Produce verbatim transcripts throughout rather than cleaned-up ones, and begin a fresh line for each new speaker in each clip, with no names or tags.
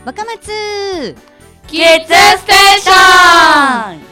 若松
キッズステーション。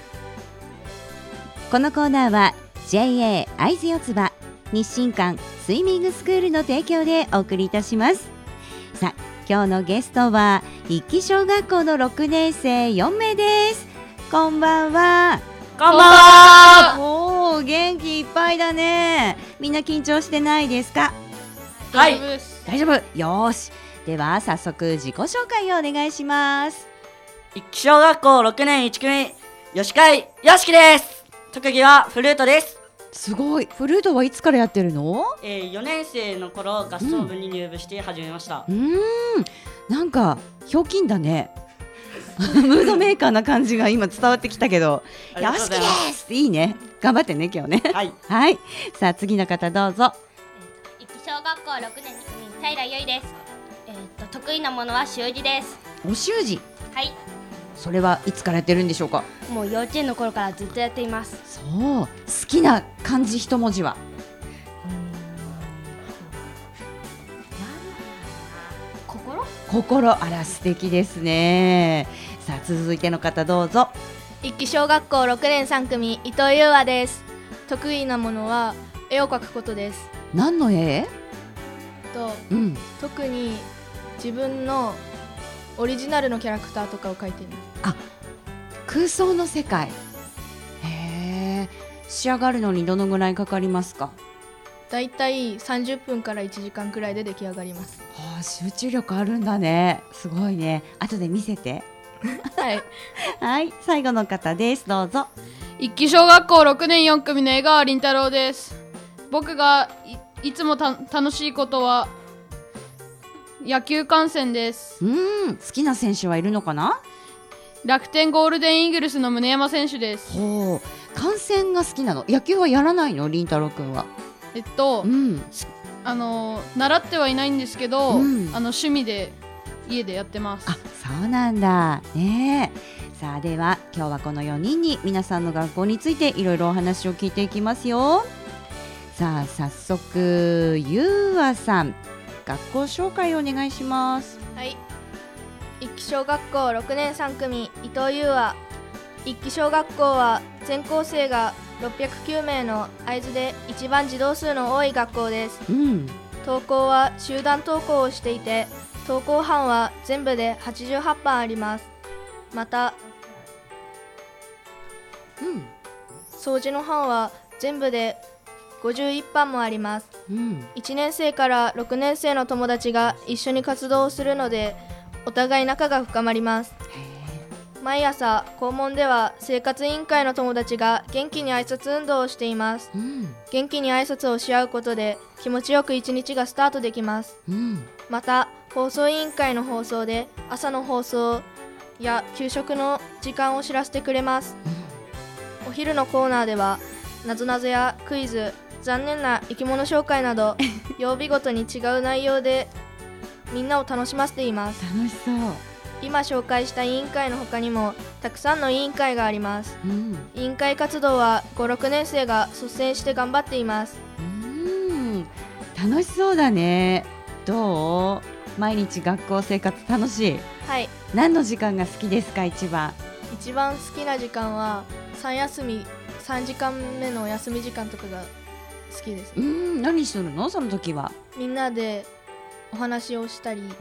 このコーナーは ジェイエー 会津四つ葉日清館スイミングスクールの提供でお送りいたします。さあ今日のゲストは一木小学校のろくねん生よんめいです。こんばんは。
こんばんは。
おー元気いっぱいだね。みんな緊張してないですか？
はい、
大丈夫。よーし、では早速自己紹介をお願いします。
一木小学校ろくねんいち組吉海よしきです。特技はフルートです。
すごい。フルートはいつからやってるの？
えー、よねん生の頃合奏部に入部して始めました。
うーん、なんかひょうきんだねムードメーカーな感じが今伝わってきたけどよしきです。いいね。頑張ってね今日ね。
はい、
はい、さあ次の方どうぞ。
一木小学校ろくねんに組平由衣です。えー、っと得意なものは習字です。
お習字。
はい、
それはいつからやってるんでしょうか？
もう幼稚園の頃からずっとやっています。
そう、好きな漢字一文字は？
心？
心。あら素敵ですね。さあ続いての方どうぞ。
一木小学校ろくねんさん組伊藤優和です。得意なものは絵を描くことです。
何の絵？
と、
うん、
特に自分のオリジナルのキャラクターとかを描いています。
あ、空想の世界。へえ。仕上がるのにどのぐらいかかりますか？
だいたいさんじゅっぷんからいちじかんくらいで出来上がります。
はあ、集中力あるんだね。すごいね。後で見せて
はい
はい、最後の方です。どうぞ。
一木小学校ろくねんよん組の江川凛太郎です。僕が い, いつもた楽しいことは野球観戦です。
うーん、好きな選手はいるのかな？
楽天ゴールデンイーグルスの宗山選手です。
ほう、観戦が好きなの？野球はやらないの？凛太郎くんは。
えっと、
うん、
あの習ってはいないんですけど、
うん、
あの趣味で家でやってます。
あ、そうなんだね。さあでは今日はこのよにんに皆さんの学校についていろいろお話を聞いていきますよ。さあ早速ゆうあさん、学校紹介をお願いします。
はい、一木小学校ろくねんさん組伊藤優和。一木小学校は全校生がろっぴゃくきゅうめいの会津で一番児童数の多い学校です。
うん、
登校は集団登校をしていて、登校班は全部ではちじゅうはちばんあります。また、
うん、
掃除の班は全部でごじゅういちばんもあります。
うん、
いちねん生からろくねん生の友達が一緒に活動をするので、お互い仲が深まります。毎朝校門では生活委員会の友達が元気に挨拶運動をしています。
うん、
元気に挨拶をし合うことで気持ちよく一日がスタートできます。
うん、
また放送委員会の放送で朝の放送や給食の時間を知らせてくれます。お昼のコーナーではなぞなぞやクイズ、残念な生き物紹介など曜日ごとに違う内容でみんなを楽しませています。
楽しそう。
今紹介した委員会の他にもたくさんの委員会があります。
うん、
委員会活動はご、ろくねん生が率先して頑張っています。
うーん、楽しそうだね。どう？毎日学校生活楽しい？
はい、
何の時間が好きですか？一番
一番好きな時間はさん休みさんじかんめの休み時間とかが好きです。
うーん、何するのその時は？
みんなでお話をしたり
うん、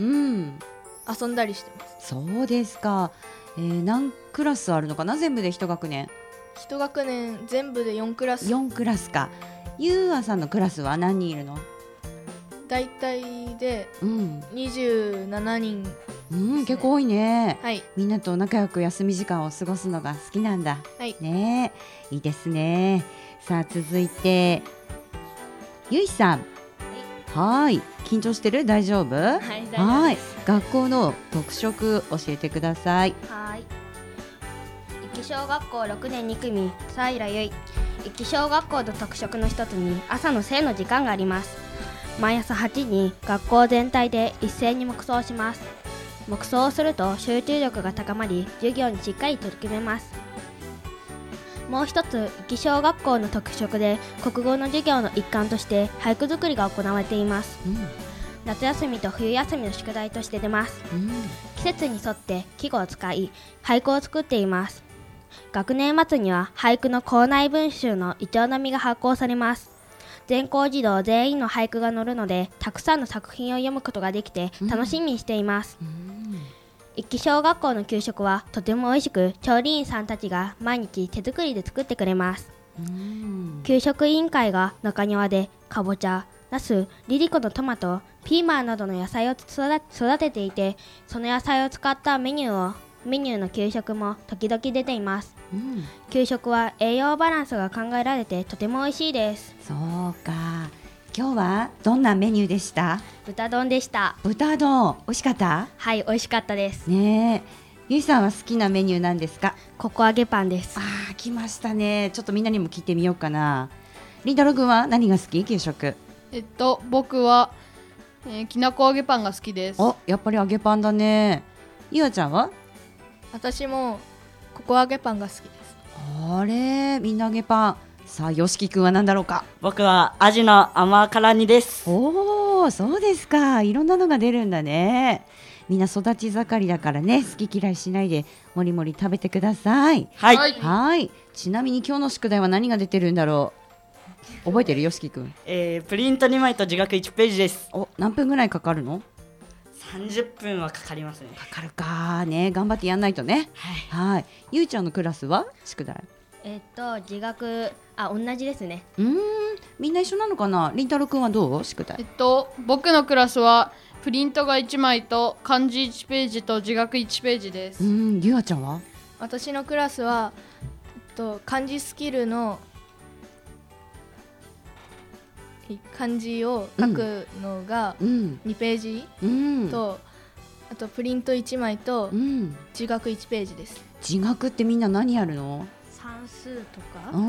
遊んだりしてます。
そうですか。えー、何クラスあるのかな？全部で一学年？
一学年全部でよんクラス。
よんクラスか。ゆうあさんのクラスは何人いるの？
だいたいで
うん
にじゅうななにん、ね、
うん、結構多いね。
はい、
みんなと仲良く休み時間を過ごすのが好きなんだ。
はい
ねえ、いいですね。さあ続いてゆいさん。はい、緊張してる？大丈夫？
はい、大丈夫
はい、
です。
学校の特色教えてください。
はい、一木小学校ろくねんに組平由衣。一木小学校の特色の一つに朝の正の時間があります。毎朝はちじに学校全体で一斉に黙祷します。黙祷をすると集中力が高まり、授業にしっかり取り組めます。もう一つ、壱岐小学校の特色で国語の授業の一環として俳句作りが行われています。
うん、
夏休みと冬休みの宿題として出ます。
うん、
季節に沿って季語を使い俳句を作っています。学年末には俳句の校内文集のイチョウ並みが発行されます。全校児童全員の俳句が載るので、たくさんの作品を読むことができて楽しみにしています。
うん
一木小学校の給食はとても美味しく、調理員さんたちが毎日手作りで作ってくれます。
うん、
給食委員会が中庭でかぼちゃ、ナス、リリコのトマト、ピーマンなどの野菜を育てていて、その野菜を使ったメニューをメニューの給食も時々出ています。
うん、
給食は栄養バランスが考えられてとても美味しいです。
そうか。今日はどんなメニューでした？
豚丼でした。
豚丼、美味しかった？
はい、美味しかったです
ねえ、ゆいさんは好きなメニューなんですか？
ココ揚げパンです。
あー、来ましたね。ちょっとみんなにも聞いてみようかな。りんたろうくんは何が好き？給食。
えっと僕は、えーきなこ揚げパンが好きです。
お、やっぱり揚げパンだね。ゆあちゃんは？
私もココ揚げパンが好きです。
あれ、みんな揚げパン。さあ、よしきくんは何だろうか？
僕はアジの甘辛煮です。
おー、そうですか。いろんなのが出るんだね。みんな育ち盛りだからね、好き嫌いしないでもりもり食べてください。
はい、
はい
はい。ちなみに今日の宿題は何が出てるんだろう？覚えてる？よしきくん。
えー、プリントにまいと自学いちページです。
お、何分ぐらいかかるの？
さんじゅっぷんはかかりますね。
かかるかね。頑張ってやんないとね。
はい、
はい。ゆうちゃんのクラスは宿題？
えっと自学、あ、同じですね。
うーん、みんな一緒なのかな？りんたろうくんはどう？宿題
えっ。と僕のクラスはプリントがいちまいと漢字いちページと自学いちページです。
うーん、ゆあちゃんは？
私のクラスは、えっと、漢字スキルの漢字を書くのが
うん
にページ
うん
と、あとプリントいちまいと
うん。
自学いちページです。
自学ってみんな何やるの？
算数とか
うん、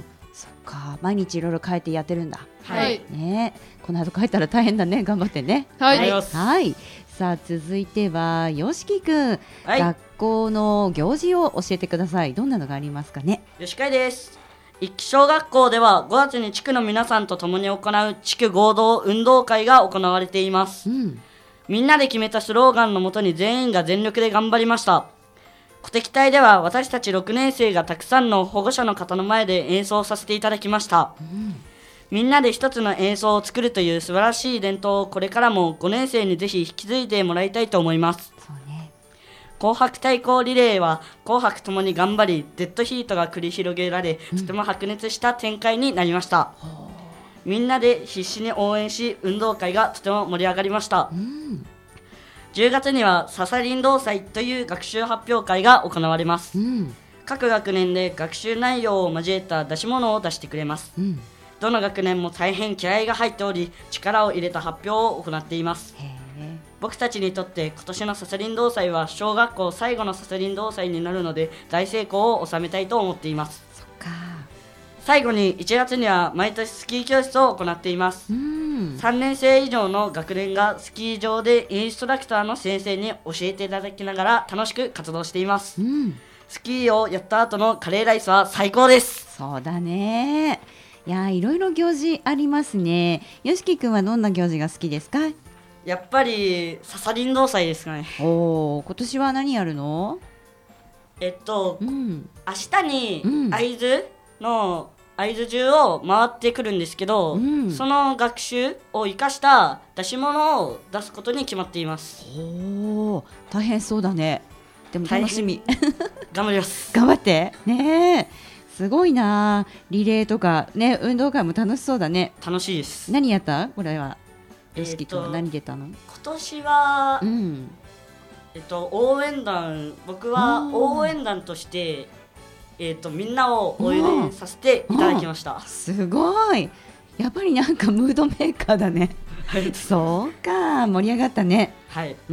そっか。毎日いろいろ変えてやってるんだ
はい
ね。この後帰ったら大変だね。頑張ってね。
はい、
ありがとうございます。
はい。さあ続いてはよしきくん、
はい、
学校の行事を教えてください。どんなのがありますかね？
よしかいです。一木小学校ではごがつに地区の皆さんと共に行う地区合同運動会が行われています。
うん。
みんなで決めたスローガンのもとに全員が全力で頑張りました。鼓笛隊では私たちろくねん生がたくさんの保護者の方の前で演奏させていただきました。みんなで一つの演奏を作るという素晴らしい伝統をこれからもごねん生にぜひ引き継いでもらいたいと思います。
そうね。
紅白対抗リレーは紅白ともに頑張り、デッドヒートが繰り広げられ、とても白熱した展開になりました。みんなで必死に応援し、運動会がとても盛り上がりました。
うん
じゅうがつには笹林道祭という学習発表会が行われます。
うん
各学年で学習内容を交えた出し物を出してくれます。
うん。
どの学年も大変気合が入っており、力を入れた発表を行っています。
へえ。
僕たちにとって今年の笹林道祭は小学校最後の笹林道祭になるので、大成功を収めたいと思っています。
そっか。
最後にいちがつには毎年スキー教室を行っています。
うん。
さんねん生以上の学年がスキー場でインストラクターの先生に教えていただきながら楽しく活動しています。
うん。
スキーをやった後のカレーライスは最高です。
そうだね。いや、いろいろ行事ありますね。よしきくんはどんな行事が好きですか？
やっぱり笹林道祭ですかね。
おお、今年は何やるの？
えっと
うん
明日に
うん
会津の会津中を回ってくるんですけど、
うん
その学習を生かした出し物を出すことに決まっています。
おお、大変そうだね。でも楽しみ。
頑張ります。
頑張ってねえ。すごいな。リレーとかね、運動会も楽しそうだね。
楽しいです。
何やった？これはよしきくんは
えーと
何出たの？
今年は、
うん
えっと、応援団僕は
うん
応援団として、えっと、みんなを応援させていただきました。
すごい。やっぱりなんかムードメーカーだね。そうか、盛り上がったね。
はい、
うん。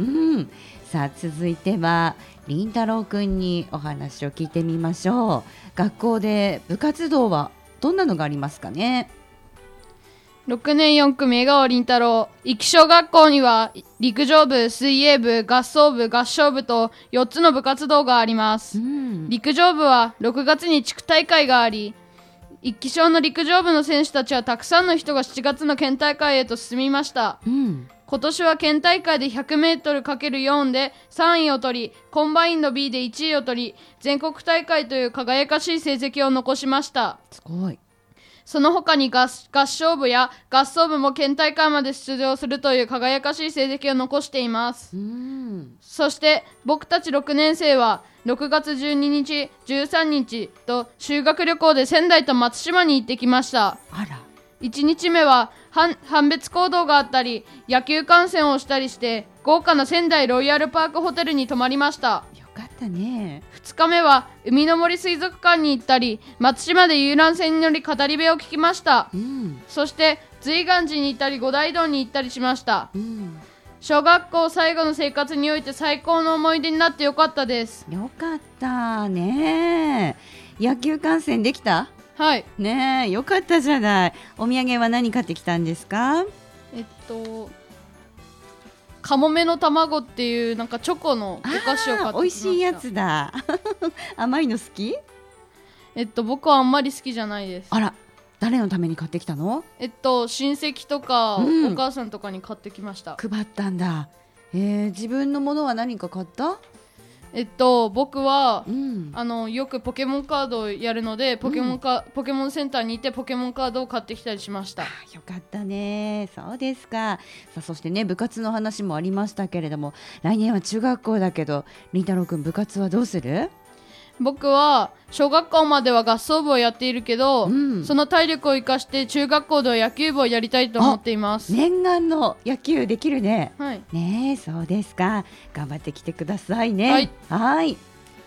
さあ続いてはりんたろうくんにお話を聞いてみましょう。学校で部活動はどんなのがありますかね？
ろくねんよん組江川凛太郎。一木小学校には陸上部、水泳部、合奏部、合唱部とよっつの部活動があります。
うん
陸上部はろくがつに地区大会があり、 一期小の陸上部の選手たちはたくさんの人がしちがつの県大会へと進みました。
うん、
今年は県大会で ひゃくメートルかけるよん でさんいを取り、コンバインド B でいちいを取り、全国大会という輝かしい成績を残しました。
すごい。
その他に 合, 合唱部や合奏部も県大会まで出場するという輝かしい成績を残しています。
うん、
そして僕たちろくねん生はろくがつじゅうににち、じゅうさんにちと修学旅行で仙台と松島に行ってきました。
あら。
いちにちめは判別行動があったり野球観戦をしたりして豪華な仙台ロイヤルパークホテルに泊まりました。
よかったね。
ふつかめは海の森水族館に行ったり松島で遊覧船に乗り語り部を聞きました。
うん、
そして瑞岩寺に行ったり五大堂に行ったりしました。
うん、
小学校最後の生活において最高の思い出になってよかったです。
よかったね。野球観戦できた？
はい。
ねえ、よかったじゃない。お土産は何買ってきたんですか？
えっとカモメの卵っていうなんかチョコのお菓子を買ってきました。
美味しいやつだ。甘いの好き？
えっと僕はあんまり好きじゃないです。
あら、誰のために買ってきたの？
えっと親戚とか、
うん、
お母さんとかに買ってきました。
配ったんだ。えー、自分のものは何か買った？
えっと僕は、
うん、
あのよくポケモンカードをやるのでポケモンカ、うん、ポケモンセンターに行ってポケモンカードを買ってきたりしました。
あ、よかったね。そうですか。さあ、そしてね、部活の話もありましたけれども、来年は中学校だけど、りんたろうくん部活はどうする？
僕は小学校までは合奏部をやっているけど、うん、その体力を生かして中学校では野球部をやりたいと思っています。
念願の野球できるね。
はい。
ねえ、そうですか。頑張ってきてくださいね。
はい。
はい。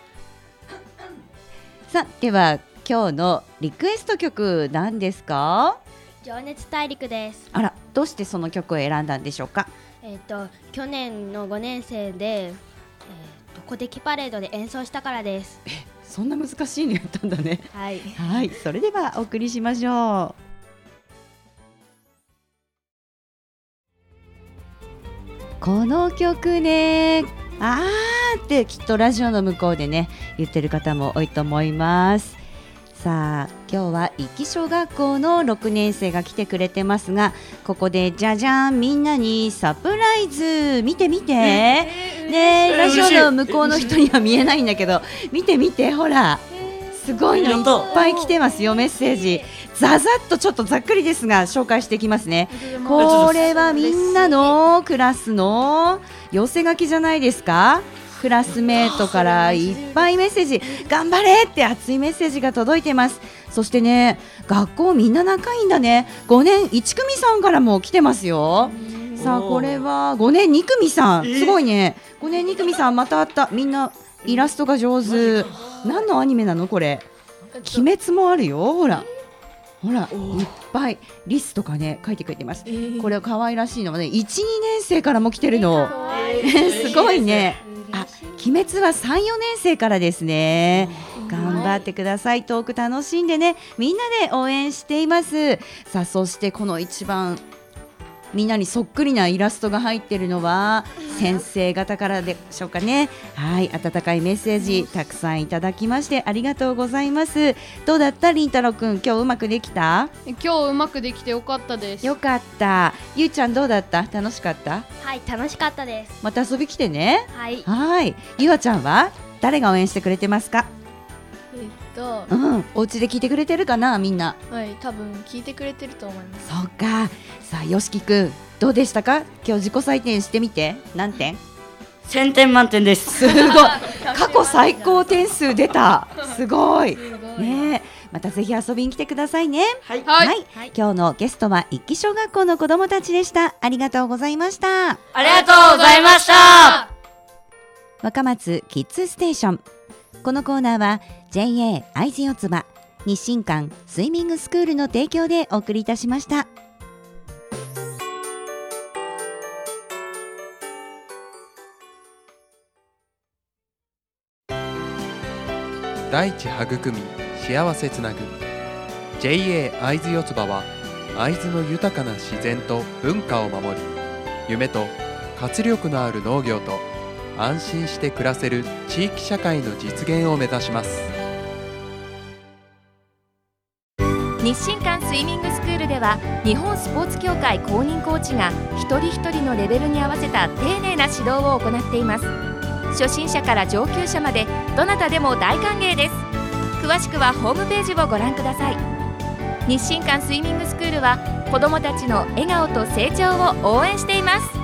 さあ、では今日のリクエスト曲何ですか？
情熱大陸です。
あら、どうしてその曲を選んだんでしょうか？
えっと去年のごねん生で鼓笛パレードで演奏したからです。
え、そんな難しいのやったんだね。
はい、
はい、それではお送りしましょう。この曲ね、あーってきっとラジオの向こうでね言ってる方も多いと思います。さあ、今日は一期小学校のろくねん生が来てくれてますが、ここでじゃじゃん、みんなにサプライズ。見て見てね、ラジオの向こうの人には見えないんだけど、見て見て、ほらすごいのいっぱい来てますよ。メッセージざざっとちょっとざっくりですが紹介していきますね。これはみんなのクラスの寄せ書きじゃないですか。クラスメートからいっぱいメッセージ、頑張れって熱いメッセージが届いてます。そしてね、学校みんな仲いいんだね。ごねんいち組さんからも来てますよ。さあ、これはごねんに組さん、すごいね。ごねんに組さんまたあった。みんなイラストが上手。何のアニメなのこれ？鬼滅もあるよ。ほらほら、いっぱいリスとかね書いてくれてます。これ可愛らしいのはね、いち、にねん生からも来てるの。すごいね。あ、鬼滅はさん、よねん生からですね。頑張ってください。トーク楽しんでね、みんなで応援しています。さあ、そしてこの一番みんなにそっくりなイラストが入っているのは先生方からでしょうかね。はい、温かいメッセージたくさんいただきましてありがとうございます。どうだった？りんたろうくん、今日うまくできた？
今日うまくできてよかったです。
よかった。ゆうちゃんどうだった？楽しかった？
はい、楽しかったです。
また遊び来てね。
はい。
はい。ゆあちゃんは誰が応援してくれてますか？
えっと、
うん、お家で聞いてくれてるかな、みんな。
はい、多分聞いてくれてると思います。
そうか。さあ、よしきくんどうでしたか？今日自己採点してみて。何点？
せんてん満点です。
すごい。過去最高点数出た。すごい。ねえ、またぜひ遊びに来てくださいね。
はい。
はい。
はい、今日のゲストは一期小学校の子どもたちでした。ありがとうございました。
ありがとうございました。
若松キッズステーション。このコーナーは ジェイエー 会津四つ葉日進館スイミングスクールの提供でお送りいたしました。
大地育み幸せつなぐ ジェイエー 会津四つ葉は会津の豊かな自然と文化を守り、夢と活力のある農業と安心して暮らせる地域社会の実現を目指します。
日清館スイミングスクールでは日本スポーツ協会公認コーチが一人一人のレベルに合わせた丁寧な指導を行っています。初心者から上級者までどなたでも大歓迎です。詳しくはホームページをご覧ください。日清館スイミングスクールは子どもたちの笑顔と成長を応援しています。